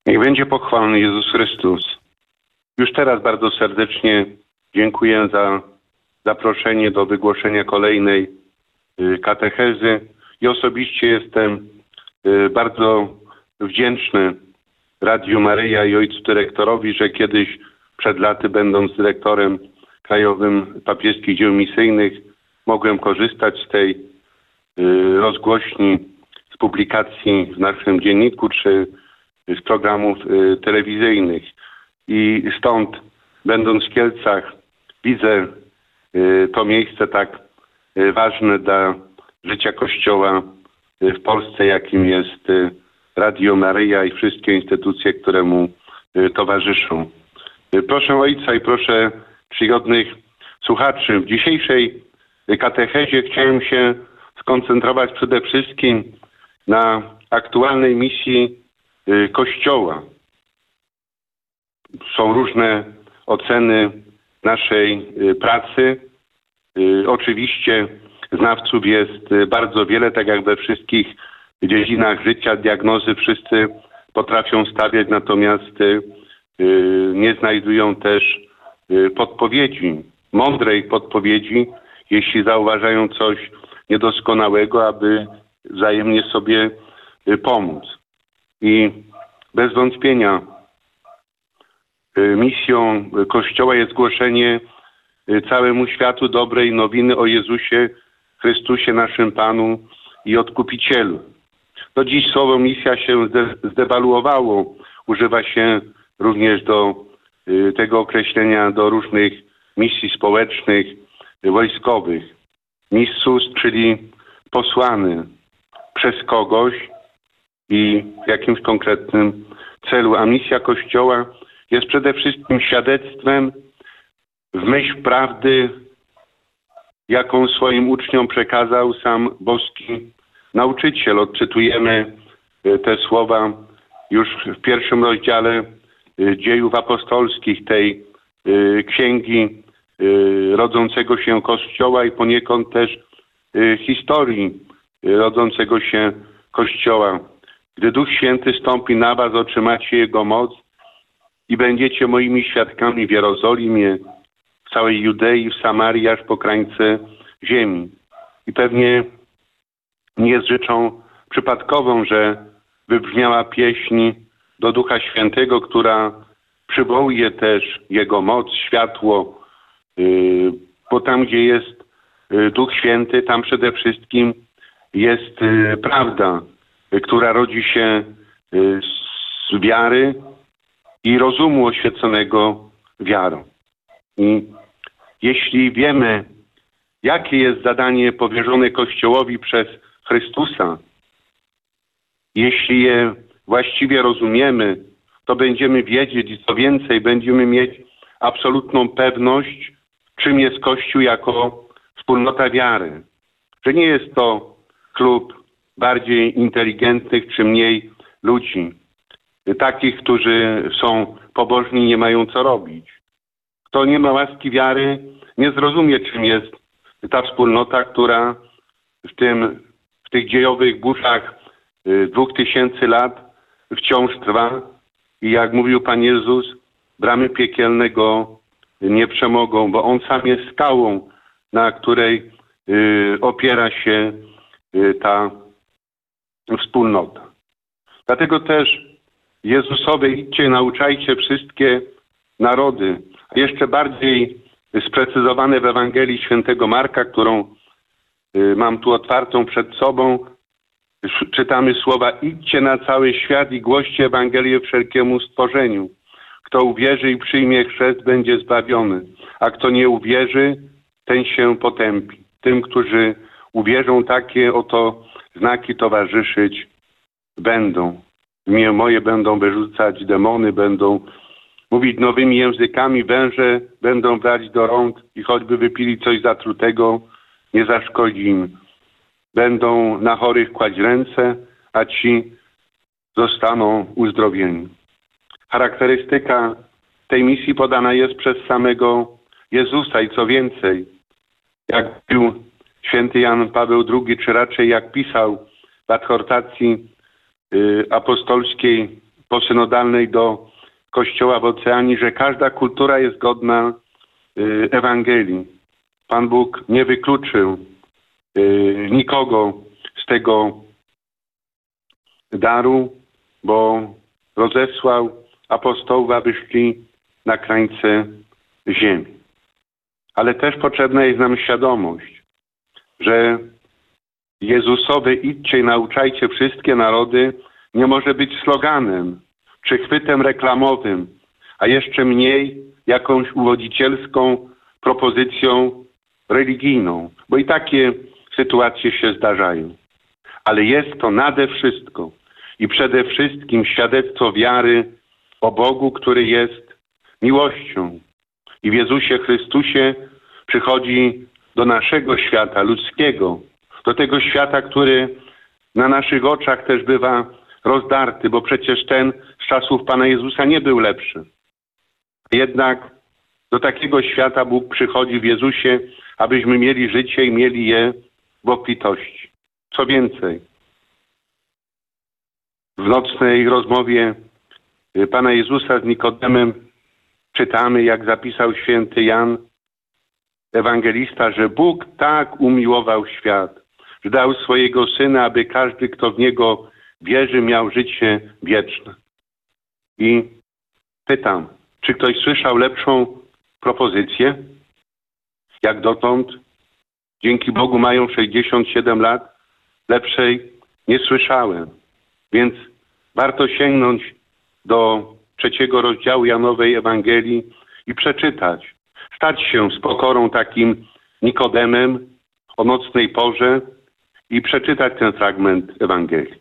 Niech będzie pochwalony Jezus Chrystus. Już teraz bardzo serdecznie dziękuję za zaproszenie do wygłoszenia kolejnej katechezy i osobiście jestem bardzo wdzięczny Radiu Maryja i ojcu dyrektorowi, że kiedyś przed laty, będąc dyrektorem krajowym papieskich dzieł misyjnych, mogłem korzystać z tej rozgłośni, z publikacji w naszym dzienniku czy z programów telewizyjnych. I stąd, będąc w Kielcach, widzę to miejsce tak ważne dla życia Kościoła w Polsce, jakim jest Radio Maryja i wszystkie instytucje, które mu towarzyszą. Proszę Ojca i proszę czcigodnych słuchaczy. W dzisiejszej katechezie chciałem się skoncentrować przede wszystkim na aktualnej misji Kościoła. Są różne oceny naszej pracy. Oczywiście znawców jest bardzo wiele, tak jak we wszystkich dziedzinach życia, diagnozy wszyscy potrafią stawiać, natomiast nie znajdują też podpowiedzi, mądrej podpowiedzi, jeśli zauważają coś niedoskonałego, aby wzajemnie sobie pomóc. I bez wątpienia misją Kościoła jest głoszenie całemu światu dobrej nowiny o Jezusie Chrystusie, naszym Panu i Odkupicielu. Do dziś słowo misja się zdewaluowało. Używa się również do tego określenia do różnych misji społecznych, wojskowych. Missus, czyli posłany przez kogoś i w jakimś konkretnym celu. A misja Kościoła jest przede wszystkim świadectwem w myśl prawdy, jaką swoim uczniom przekazał sam boski nauczyciel. Odczytujemy te słowa już w pierwszym rozdziale dziejów apostolskich tej księgi rodzącego się Kościoła i poniekąd też historii rodzącego się Kościoła. Gdy Duch Święty stąpi na was, otrzymacie Jego moc i będziecie moimi świadkami w Jerozolimie, w całej Judei, w Samarii, aż po krańce ziemi. I pewnie nie jest rzeczą przypadkową, że wybrzmiała pieśń do Ducha Świętego, która przywołuje też Jego moc, światło, bo tam, gdzie jest Duch Święty, tam przede wszystkim jest prawda, która rodzi się z wiary i rozumu oświeconego wiarą. I jeśli wiemy, jakie jest zadanie powierzone Kościołowi przez Chrystusa, jeśli je właściwie rozumiemy, to będziemy wiedzieć i co więcej, będziemy mieć absolutną pewność, czym jest Kościół jako wspólnota wiary. Że nie jest to klub bardziej inteligentnych czy mniej ludzi, takich, którzy są pobożni i nie mają co robić. Kto nie ma łaski wiary, nie zrozumie, czym jest ta wspólnota, która w tych dziejowych burzach 2000 lat wciąż trwa i jak mówił Pan Jezus, bramy piekielne go nie przemogą, bo On sam jest skałą, na której opiera się ta wspólnota. Dlatego też Jezusowe idźcie, nauczajcie wszystkie narody, a jeszcze bardziej sprecyzowane w Ewangelii Świętego Marka, którą mam tu otwartą przed sobą, czytamy słowa: idźcie na cały świat i głoście Ewangelię wszelkiemu stworzeniu. Kto uwierzy i przyjmie chrzest, będzie zbawiony, a kto nie uwierzy, ten się potępi. Tym, którzy uwierzą, takie oto znaki towarzyszyć będą. W imię moje będą wyrzucać demony, będą mówić nowymi językami, węże będą brać do rąk i choćby wypili coś zatrutego, nie zaszkodzi im. Będą na chorych kłaść ręce, a ci zostaną uzdrowieni. Charakterystyka tej misji podana jest przez samego Jezusa i co więcej, jak mówił święty Jan Paweł II, czy raczej jak pisał w adhortacji apostolskiej posynodalnej do Kościoła w Oceanii, że każda kultura jest godna Ewangelii. Pan Bóg nie wykluczył nikogo z tego daru, bo rozesłał apostołów, aby szli na krańce ziemi. Ale też potrzebna jest nam świadomość, że Jezusowe idźcie i nauczajcie wszystkie narody nie może być sloganem czy chwytem reklamowym, a jeszcze mniej jakąś uwodzicielską propozycją religijną, bo i takie sytuacje się zdarzają. Ale jest to nade wszystko i przede wszystkim świadectwo wiary o Bogu, który jest miłością i w Jezusie Chrystusie przychodzi do naszego świata ludzkiego, do tego świata, który na naszych oczach też bywa rozdarty, bo przecież ten z czasów Pana Jezusa nie był lepszy. Jednak do takiego świata Bóg przychodzi w Jezusie, abyśmy mieli życie i mieli je w obfitości. Co więcej, w nocnej rozmowie Pana Jezusa z Nikodemem czytamy, jak zapisał święty Jan Ewangelista, że Bóg tak umiłował świat, że dał swojego Syna, aby każdy, kto w Niego wierzy, miał życie wieczne. I pytam, czy ktoś słyszał lepszą propozycję? Jak dotąd, dzięki Bogu mają 67 lat, lepszej nie słyszałem. Więc warto sięgnąć do 3 rozdziału Janowej Ewangelii i przeczytać. Stać się z pokorą takim Nikodemem o nocnej porze i przeczytać ten fragment Ewangelii.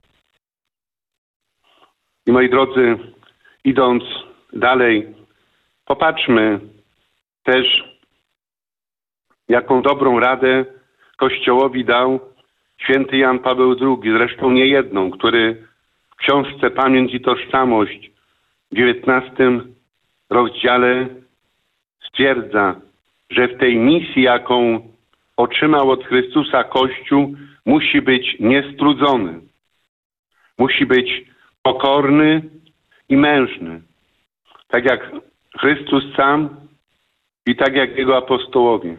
I moi drodzy, idąc dalej, popatrzmy też, jaką dobrą radę Kościołowi dał święty Jan Paweł II, zresztą nie jedną, który w książce Pamięć i Tożsamość w 19 rozdziale stwierdza, że w tej misji, jaką otrzymał od Chrystusa Kościół, musi być niestrudzony. Musi być pokorny i mężny. Tak jak Chrystus sam i tak jak Jego apostołowie.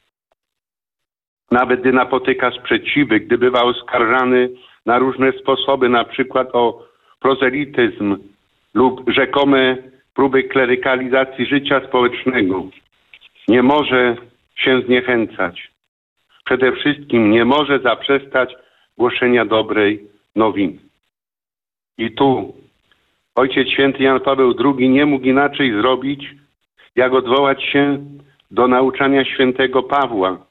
Nawet gdy napotyka sprzeciwy, gdy bywa oskarżany na różne sposoby, na przykład o prozelityzm lub rzekome próby klerykalizacji życia społecznego, nie może się zniechęcać. Przede wszystkim nie może zaprzestać głoszenia dobrej nowiny. I tu Ojciec Święty Jan Paweł II nie mógł inaczej zrobić, jak odwołać się do nauczania świętego Pawła,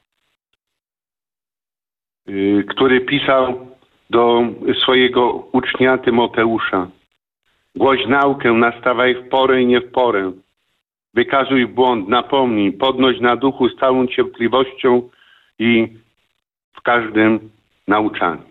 który pisał do swojego ucznia Tymoteusza. Głoś naukę, nastawaj w porę i nie w porę. Wykazuj błąd, napomnij, podnoś na duchu z całą cierpliwością i w każdym nauczaniu.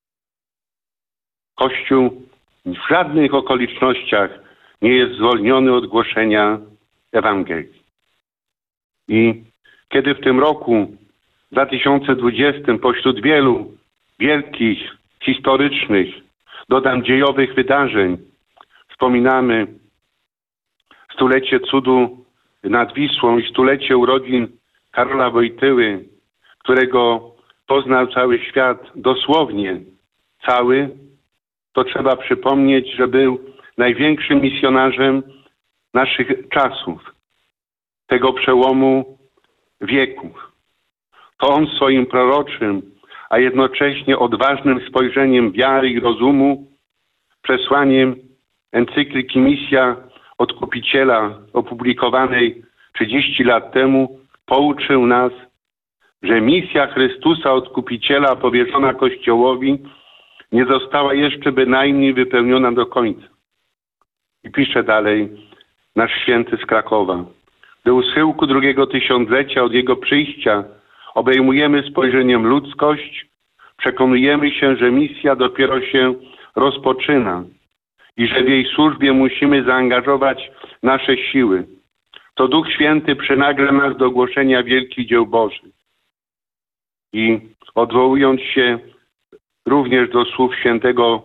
Kościół w żadnych okolicznościach nie jest zwolniony od głoszenia Ewangelii. I kiedy w tym roku 2020 pośród wielu wielkich, historycznych, dodam dziejowych wydarzeń, wspominamy stulecie cudu nad Wisłą i stulecie urodzin Karola Wojtyły, którego poznał cały świat, dosłownie cały, to trzeba przypomnieć, że był największym misjonarzem naszych czasów, tego przełomu wieków. To on swoim proroczym, a jednocześnie odważnym spojrzeniem wiary i rozumu, przesłaniem encykliki Misja Odkupiciela opublikowanej 30 lat temu pouczył nas, że misja Chrystusa Odkupiciela powierzona Kościołowi nie została jeszcze bynajmniej wypełniona do końca. I pisze dalej nasz święty z Krakowa. Do uschyłku drugiego tysiąclecia od Jego przyjścia obejmujemy spojrzeniem ludzkość, przekonujemy się, że misja dopiero się rozpoczyna i że w jej służbie musimy zaangażować nasze siły. To Duch Święty przynagla nas do głoszenia wielkich dzieł Bożych. I odwołując się również do słów świętego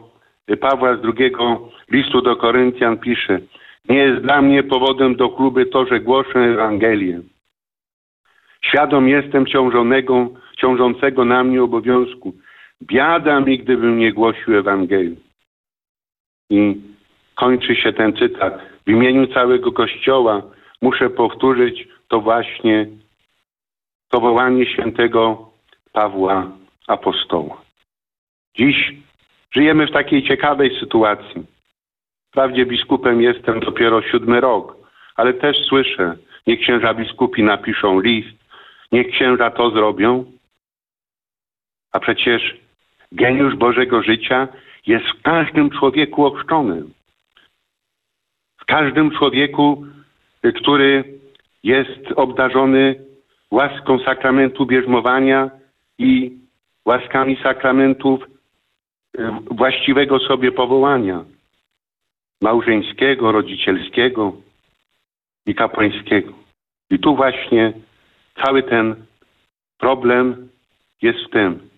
Pawła z drugiego listu do Koryntian pisze: nie jest dla mnie powodem do chluby to, że głoszę Ewangelię. Świadom jestem ciążącego na mnie obowiązku. Biada mi, gdybym nie głosił Ewangelii. I kończy się ten cytat. W imieniu całego Kościoła muszę powtórzyć to właśnie to wołanie świętego Pawła Apostoła. Dziś żyjemy w takiej ciekawej sytuacji. Wprawdzie biskupem jestem dopiero 7. rok, ale też słyszę, niech księża biskupi napiszą list, niech księża to zrobią. A przecież geniusz Bożego życia jest w każdym człowieku ochrzczonym. W każdym człowieku, który jest obdarzony łaską sakramentu bierzmowania i łaskami sakramentów właściwego sobie powołania małżeńskiego, rodzicielskiego i kapłańskiego. I tu właśnie cały ten problem jest w tym,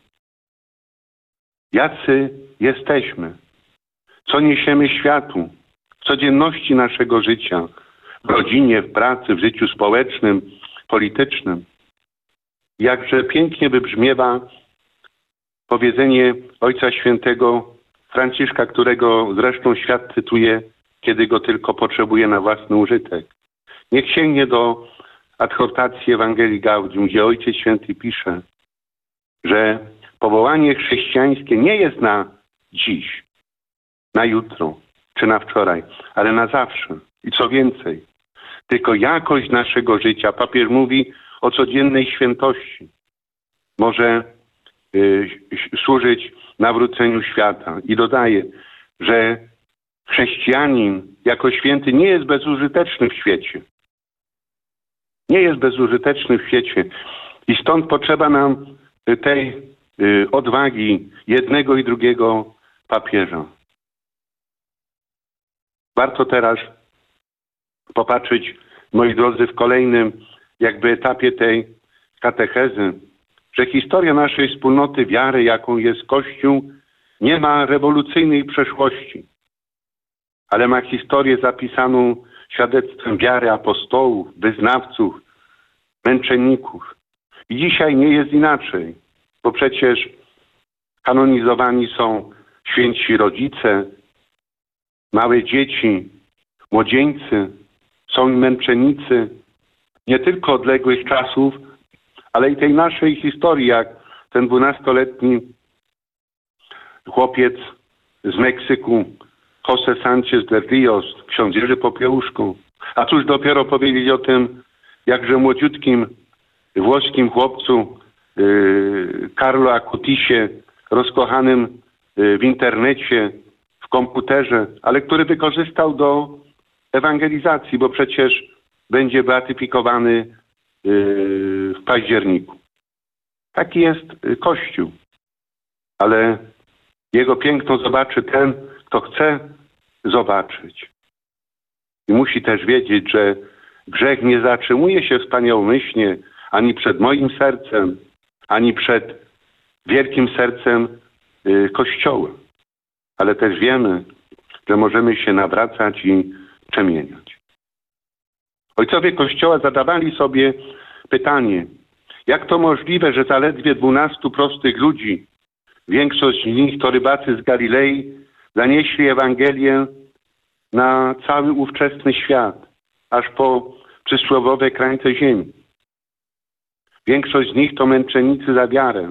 jacy jesteśmy, co niesiemy światu w codzienności naszego życia, w rodzinie, w pracy, w życiu społecznym, politycznym. Jakże pięknie wybrzmiewa powiedzenie Ojca Świętego Franciszka, którego zresztą świat cytuje, kiedy go tylko potrzebuje na własny użytek. Niech sięgnie do adhortacji Ewangelii Gaudium, gdzie Ojciec Święty pisze, że powołanie chrześcijańskie nie jest na dziś, na jutro czy na wczoraj, ale na zawsze. I co więcej, tylko jakość naszego życia, papież mówi o codziennej świętości, może służyć nawróceniu świata. I dodaje, że chrześcijanin jako święty nie jest bezużyteczny w świecie. Nie jest bezużyteczny w świecie. I stąd potrzeba nam tej odwagi jednego i drugiego papieża. Warto teraz popatrzeć, moi drodzy, w kolejnym jakby etapie tej katechezy, że historia naszej wspólnoty wiary, jaką jest Kościół, nie ma rewolucyjnej przeszłości, ale ma historię zapisaną świadectwem wiary apostołów, wyznawców, męczenników. I dzisiaj nie jest inaczej, bo przecież kanonizowani są święci rodzice, małe dzieci, młodzieńcy, są i męczennicy nie tylko odległych czasów, ale i tej naszej historii, jak ten 12-letni chłopiec z Meksyku, José Sánchez de Ríos, ksiądz Jerzy Popiełuszko. A cóż dopiero powiedzieć o tym jakże młodziutkim włoskim chłopcu Carlo Acutisie, rozkochanym w internecie, w komputerze, ale który wykorzystał do ewangelizacji, bo przecież będzie beatyfikowany w październiku. Taki jest Kościół. Ale jego piękno zobaczy ten, kto chce zobaczyć. I musi też wiedzieć, że grzech nie zatrzymuje się wspaniałomyślnie ani przed moim sercem, ani przed wielkim sercem Kościoła. Ale też wiemy, że możemy się nawracać i przemieniać. Ojcowie Kościoła zadawali sobie pytanie, jak to możliwe, że zaledwie 12 prostych ludzi, większość z nich to rybacy z Galilei, zanieśli Ewangelię na cały ówczesny świat, aż po przysłowiowe krańce ziemi. Większość z nich to męczennicy za wiarę,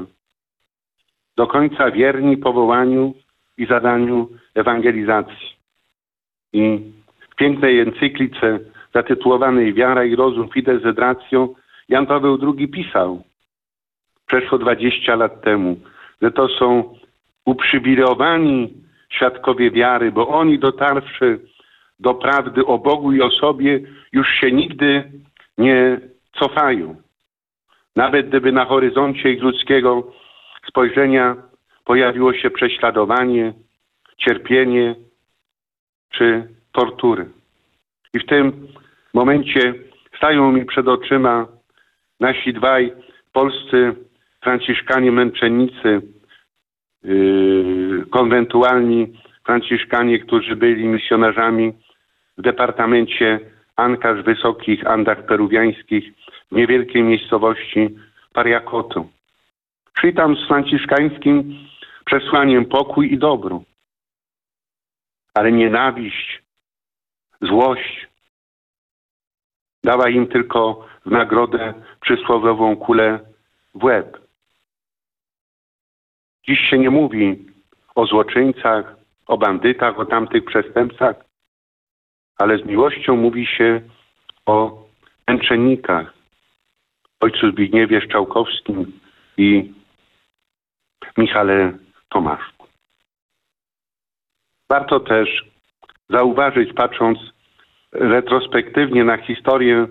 do końca wierni powołaniu i zadaniu ewangelizacji. I w pięknej encyklice zatytułowanej Wiara i rozum Fides et Ratio Jan Paweł II pisał przeszło 20 lat temu, że to są uprzywilejowani świadkowie wiary, bo oni dotarwszy do prawdy o Bogu i o sobie już się nigdy nie cofają. Nawet gdyby na horyzoncie ich ludzkiego spojrzenia pojawiło się prześladowanie, cierpienie czy tortury. I w tym momencie stają mi przed oczyma nasi dwaj polscy franciszkanie męczennicy konwentualni franciszkanie, którzy byli misjonarzami w departamencie Ancash Wysokich, Andach Peruwiańskich, w niewielkiej miejscowości Pariacoto. Szli tam z franciszkańskim przesłaniem pokój i dobro. Ale nienawiść, złość dała im tylko w nagrodę przysłowiową kulę w łeb. Dziś się nie mówi o złoczyńcach, o bandytach, o tamtych przestępcach, ale z miłością mówi się o męczennikach, ojcu Zbigniewie Strzałkowskim i Michale Tomaszku. Warto też zauważyć, patrząc retrospektywnie na historię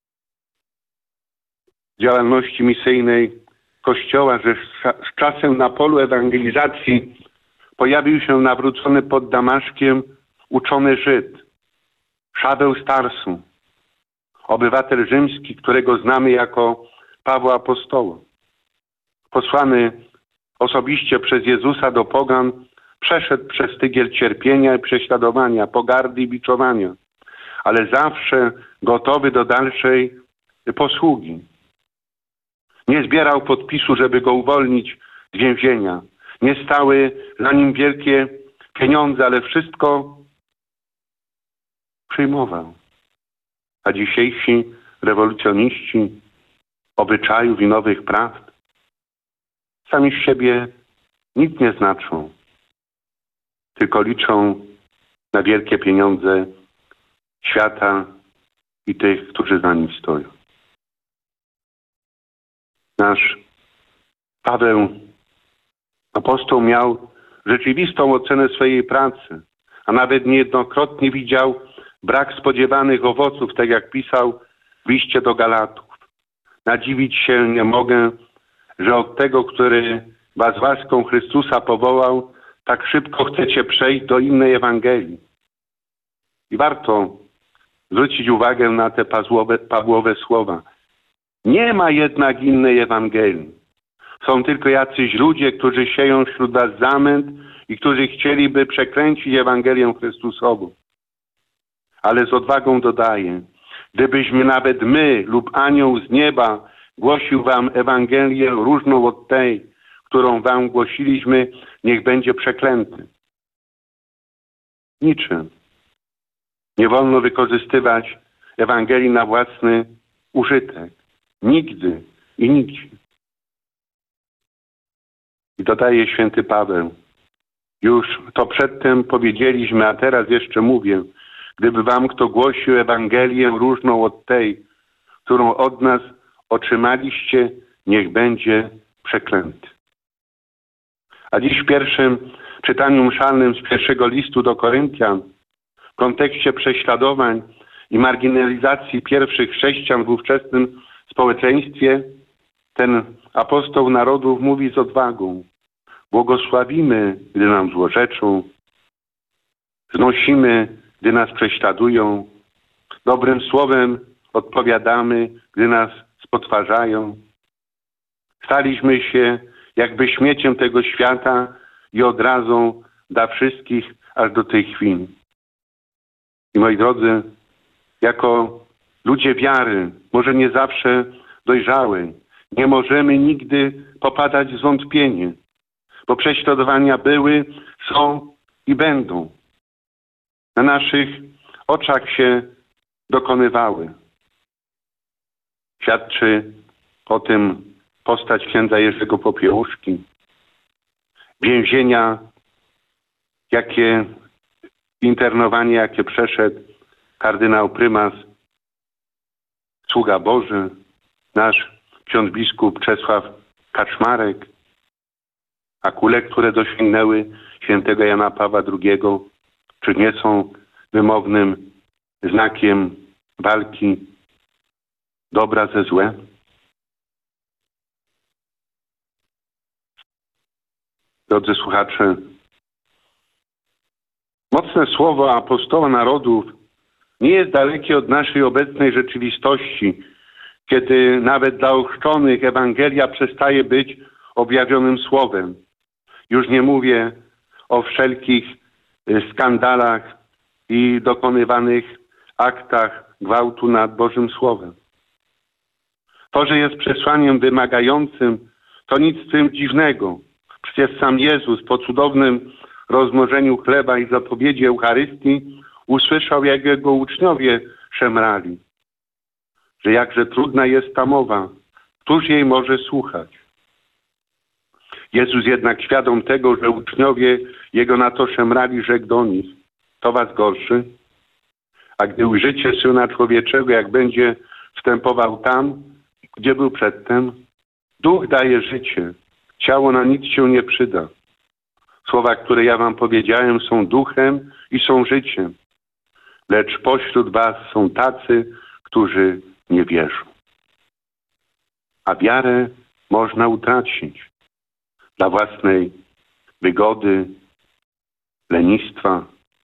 działalności misyjnej Kościoła, że z czasem na polu ewangelizacji pojawił się nawrócony pod Damaszkiem uczony Żyd, Szaweł z Tarsu, obywatel rzymski, którego znamy jako Pawła Apostoła. Posłany osobiście przez Jezusa do pogan, przeszedł przez tygiel cierpienia i prześladowania, pogardy i biczowania, ale zawsze gotowy do dalszej posługi. Nie zbierał podpisu, żeby go uwolnić z więzienia. Nie stały za nim wielkie pieniądze, ale wszystko przyjmował. A dzisiejsi rewolucjoniści obyczajów i nowych prawd sami z siebie nic nie znaczą, tylko liczą na wielkie pieniądze świata i tych, którzy za nim stoją. Nasz Paweł apostoł miał rzeczywistą ocenę swojej pracy, a nawet niejednokrotnie widział brak spodziewanych owoców, tak jak pisał w liście do Galatów. Nadziwić się nie mogę, że od tego, który was łaską Chrystusa powołał, tak szybko chcecie przejść do innej Ewangelii. I warto zwrócić uwagę na te Pawłowe słowa. Nie ma jednak innej Ewangelii. Są tylko jacyś ludzie, którzy sieją wśród was zamęt i którzy chcieliby przekręcić Ewangelię Chrystusową. Ale z odwagą dodaję, gdybyśmy nawet my lub anioł z nieba głosił wam Ewangelię różną od tej, którą wam głosiliśmy, niech będzie przeklęty. Niczym nie wolno wykorzystywać Ewangelii na własny użytek. Nigdy i nigdzie. I dodaje święty Paweł, już to przedtem powiedzieliśmy, a teraz jeszcze mówię, gdyby wam kto głosił Ewangelię różną od tej, którą od nas otrzymaliście, niech będzie przeklęty. A dziś w pierwszym czytaniu mszalnym z pierwszego listu do Koryntian, w kontekście prześladowań i marginalizacji pierwszych chrześcijan w ówczesnym społeczeństwie, ten apostoł narodów mówi z odwagą: błogosławimy, gdy nam złorzeczą, znosimy, gdy nas prześladują, dobrym słowem odpowiadamy, gdy nas spotwarzają. Staliśmy się jakby śmieciem tego świata i odrazą dla wszystkich aż do tej chwili. I moi drodzy, jako ludzie wiary, może nie zawsze dojrzałej, nie możemy nigdy popadać w zwątpienie, bo prześladowania były, są i będą. Na naszych oczach się dokonywały. Świadczy o tym postać księdza Jerzego Popiełuszki. Więzienia, jakie internowanie, jakie przeszedł kardynał prymas, sługa Boży, nasz ksiądz biskup Czesław Kaczmarek, a kule, które dosięgnęły świętego Jana Pawła II, czy nie są wymownym znakiem walki dobra ze złem? Drodzy słuchacze, mocne słowo apostoła narodów nie jest dalekie od naszej obecnej rzeczywistości, kiedy nawet dla ochrzczonych Ewangelia przestaje być objawionym słowem. Już nie mówię o wszelkich skandalach i dokonywanych aktach gwałtu nad Bożym Słowem. To, że jest przesłaniem wymagającym, to nic w tym dziwnego. Przecież sam Jezus po cudownym rozmnożeniu chleba i zapowiedzi Eucharystii usłyszał, jak jego uczniowie szemrali, że jakże trudna jest ta mowa, któż jej może słuchać? Jezus jednak świadom tego, że uczniowie jego na to szemrali, rzekł do nich: to was gorszy? A gdy ujrzycie Syna Człowieczego, jak będzie wstępował tam, gdzie był przedtem, duch daje życie, ciało na nic się nie przyda. Słowa, które ja wam powiedziałem, są duchem i są życiem. Lecz pośród was są tacy, którzy nie wierzą. A wiarę można utracić dla własnej wygody, lenistwa,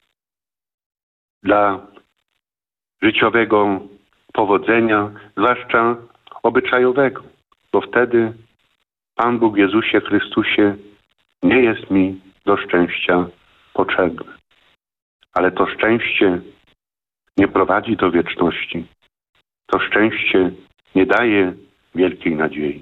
dla życiowego powodzenia, zwłaszcza obyczajowego, bo wtedy Pan Bóg w Jezusie Chrystusie nie jest mi do szczęścia potrzebny. Ale to szczęście nie prowadzi do wieczności. To szczęście nie daje wielkiej nadziei.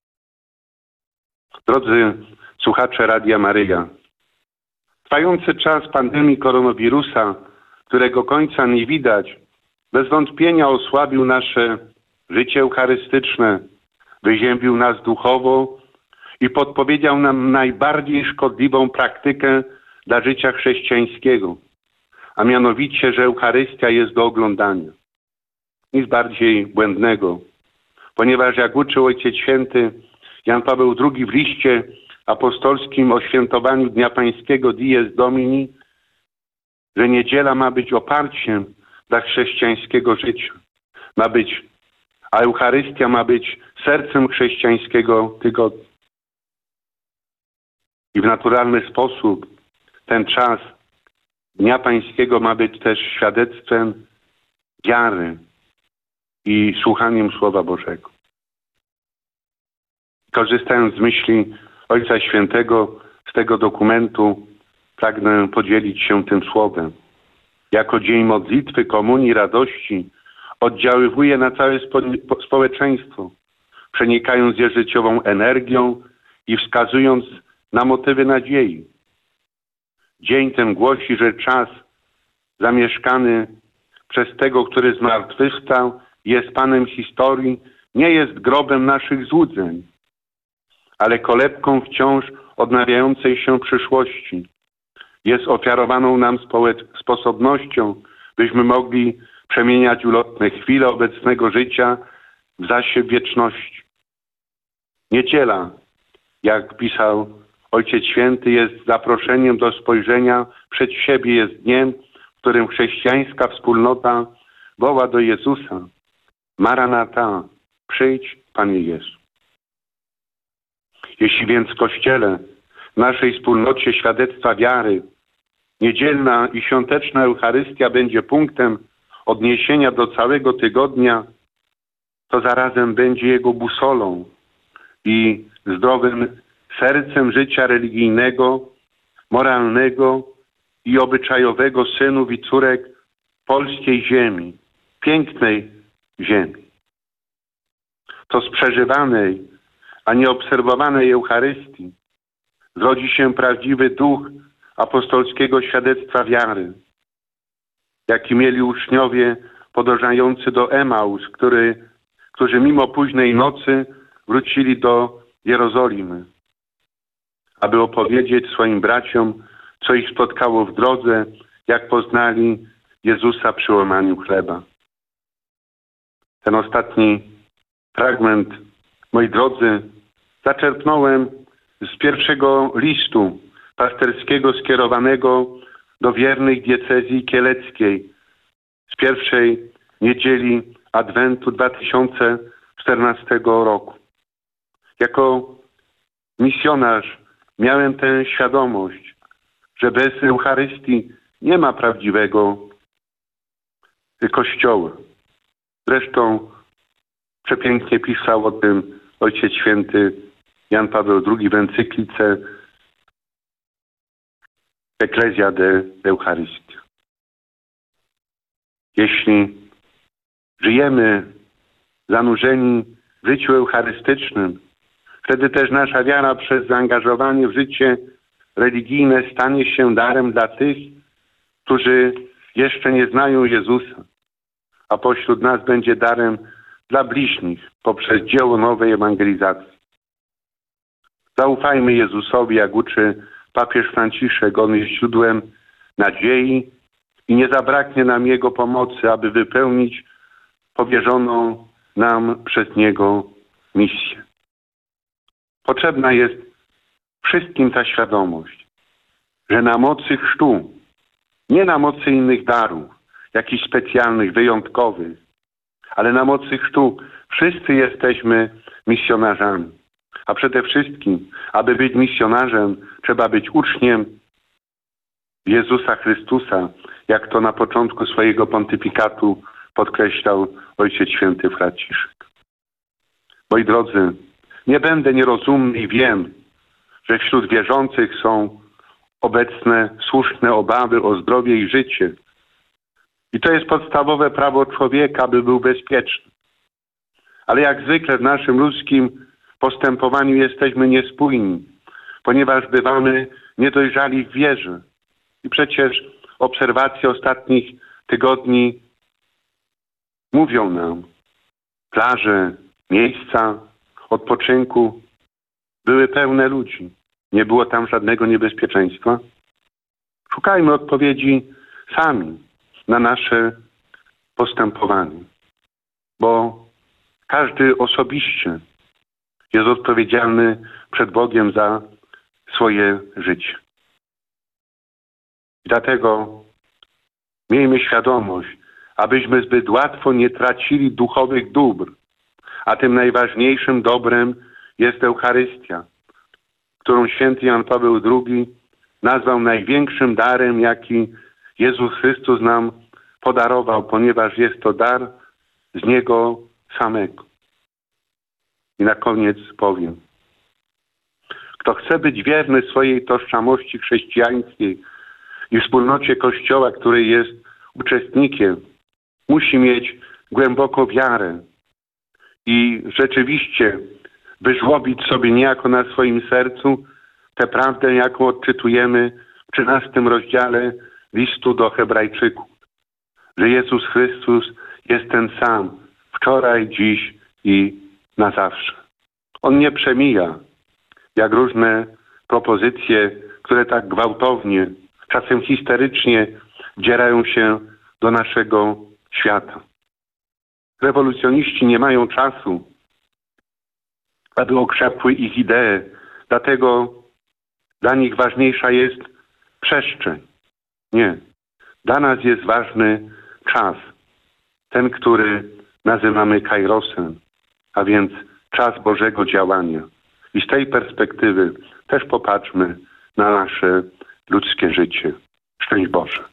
Drodzy słuchacze Radia Maryja, trwający czas pandemii koronawirusa, którego końca nie widać, bez wątpienia osłabił nasze życie eucharystyczne, wyziębił nas duchowo i podpowiedział nam najbardziej szkodliwą praktykę dla życia chrześcijańskiego, a mianowicie, że Eucharystia jest do oglądania. Nic bardziej błędnego, ponieważ jak uczył Ojciec Święty Jan Paweł II w liście apostolskim o świętowaniu Dnia Pańskiego Dies Domini, że niedziela ma być oparciem dla chrześcijańskiego życia. A Eucharystia ma być sercem chrześcijańskiego tygodnia. I w naturalny sposób ten czas Dnia Pańskiego ma być też świadectwem wiary i słuchaniem Słowa Bożego. Korzystając z myśli Ojca Świętego z tego dokumentu, pragnę podzielić się tym słowem. Jako dzień modlitwy, komunii, radości oddziaływuje na całe społeczeństwo, przenikając je życiową energią i wskazując na motywy nadziei. Dzień ten głosi, że czas zamieszkany przez tego, który zmartwychwstał, jest Panem historii, nie jest grobem naszych złudzeń, ale kolebką wciąż odnawiającej się przyszłości. Jest ofiarowaną nam sposobnością, byśmy mogli przemieniać ulotne chwile obecnego życia w zasiew wieczności. Niedziela, jak pisał Ojciec Święty, jest zaproszeniem do spojrzenia przed siebie, jest dniem, w którym chrześcijańska wspólnota woła do Jezusa: Maranata, przyjdź, Panie Jezu. Jeśli więc w Kościele, w naszej wspólnocie świadectwa wiary, niedzielna i świąteczna Eucharystia będzie punktem odniesienia do całego tygodnia, to zarazem będzie jego busolą i zdrowym sercem życia religijnego, moralnego i obyczajowego synów i córek polskiej ziemi, pięknej ziemi. To z przeżywanej, a nie obserwowanej Eucharystii zrodzi się prawdziwy duch apostolskiego świadectwa wiary, jaki mieli uczniowie podążający do Emaus, którzy mimo późnej nocy wrócili do Jerozolimy, aby opowiedzieć swoim braciom, co ich spotkało w drodze, jak poznali Jezusa przy łamaniu chleba. Ten ostatni fragment, moi drodzy, zaczerpnąłem z pierwszego listu pasterskiego skierowanego do wiernych diecezji kieleckiej z pierwszej niedzieli Adwentu 2014 roku. Jako misjonarz miałem tę świadomość, że bez Eucharystii nie ma prawdziwego Kościoła. Zresztą przepięknie pisał o tym Ojciec Święty Jan Paweł II w encyklice Ecclesia de Eucharystia. Jeśli żyjemy zanurzeni w życiu eucharystycznym, wtedy też nasza wiara przez zaangażowanie w życie religijne stanie się darem dla tych, którzy jeszcze nie znają Jezusa, a pośród nas będzie darem dla bliźnich poprzez dzieło nowej ewangelizacji. Zaufajmy Jezusowi, jak uczy papież Franciszek. On jest źródłem nadziei i nie zabraknie nam Jego pomocy, aby wypełnić powierzoną nam przez Niego misję. Potrzebna jest wszystkim ta świadomość, że na mocy chrztu, nie na mocy innych darów, jakichś specjalnych, wyjątkowych, ale na mocy chrztu wszyscy jesteśmy misjonarzami. A przede wszystkim, aby być misjonarzem, trzeba być uczniem Jezusa Chrystusa, jak to na początku swojego pontyfikatu podkreślał Ojciec Święty Franciszek. Moi drodzy, nie będę nierozumny i wiem, że wśród wierzących są obecne słuszne obawy o zdrowie i życie. I to jest podstawowe prawo człowieka, by był bezpieczny. Ale jak zwykle w naszym ludzkim postępowaniu jesteśmy niespójni, ponieważ bywamy niedojrzali w wierze. I przecież obserwacje ostatnich tygodni mówią nam, plaże, miejsca odpoczynku były pełne ludzi. Nie było tam żadnego niebezpieczeństwa. Szukajmy odpowiedzi sami na nasze postępowanie, bo każdy osobiście jest odpowiedzialny przed Bogiem za swoje życie. I dlatego miejmy świadomość, abyśmy zbyt łatwo nie tracili duchowych dóbr, a tym najważniejszym dobrem jest Eucharystia, którą święty Jan Paweł II nazwał największym darem, jaki Jezus Chrystus nam podarował, ponieważ jest to dar z Niego samego. I na koniec powiem, kto chce być wierny swojej tożsamości chrześcijańskiej i wspólnocie Kościoła, której jest uczestnikiem, musi mieć głęboką wiarę i rzeczywiście wyżłobić sobie niejako na swoim sercu tę prawdę, jaką odczytujemy w 13 rozdziale listu do Hebrajczyków, że Jezus Chrystus jest ten sam wczoraj, dziś i na zawsze. On nie przemija, jak różne propozycje, które tak gwałtownie, czasem histerycznie wdzierają się do naszego świata. Rewolucjoniści nie mają czasu, aby okrzepły ich idee, dlatego dla nich ważniejsza jest przestrzeń. Nie. Dla nas jest ważny czas, ten, który nazywamy kairosem, a więc czas Bożego działania. I z tej perspektywy też popatrzmy na nasze ludzkie życie. Szczęść Boże.